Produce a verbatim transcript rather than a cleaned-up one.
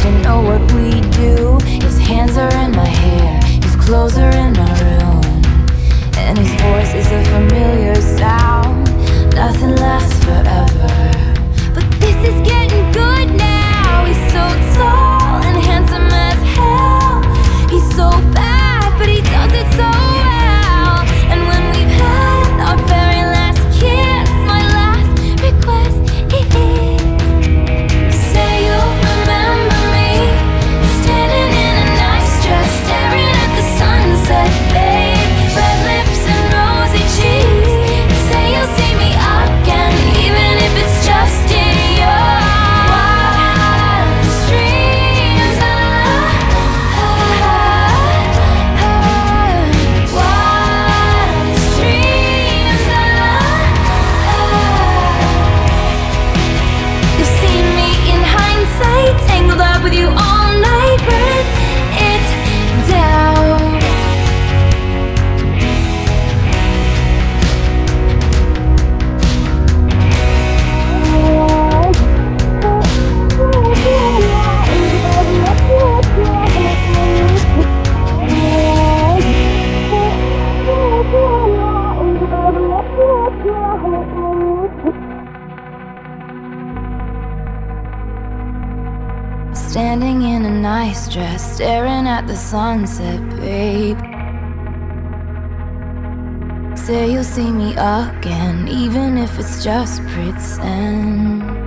doesn't know what we do. His hands are in my hair, his clothes are in my room, and his voice is a familiar sound. Nothing lasts forever, but this is getting good now. He's so tall and handsome as hell. He's so bad, but he does it so well. And when we've had our very last kiss, my last request is, say you'll remember me, standing in a nice dress, staring at the sunset, babe. Red lips and rosy cheeks. Say you'll see me again, even if it's just in your wildest dreams. Wildest dreams. You've seen me in hindsight, tangled up with you all night, burn it down. Standing in a nice dress, staring at the sunset, babe. Say you'll see me again, even if it's just pretend.